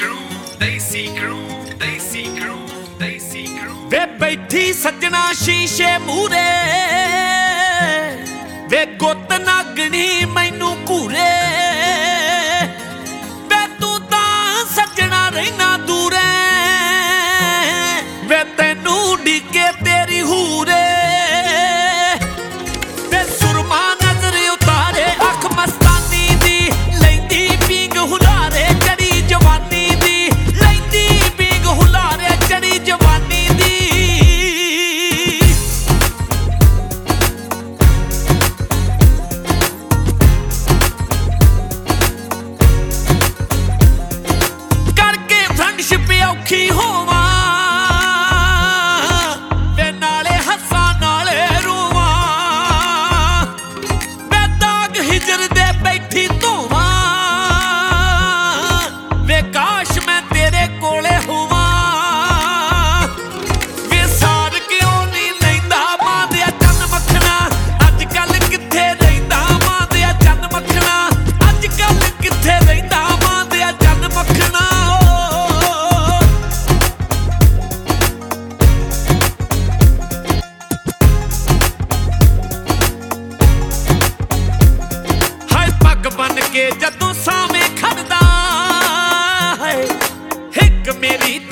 वे बैठी सजना शीशे मूरे वे गुत नागनी मैनू घूरे वे तू तां सजना रहना दूरे वे तेनू डिगे तेरी हूरे वे सुरमा नजर उतारे अख मस्तानी दी लैंदी पींग हुलारे चढ़ी जवानी दी लैंदी पींग हुलारे चढ़ी जवानी दी करके फ्रेंडशिप औखी होवा वे नाले हस्सा नाले रोवा वे दाग हिजर दे बैठी धोवा वे काश मैं तेरे कोले होवा वे सार क्यों नहीं लैंदा मां दे चन्न मखना अज कल किथे रहिंदा मां दे चन्न मखना अज कल किथे रहिंदा मां दे चन्न मखना पग बन के जदों सावें खड़दा है हिक मेरी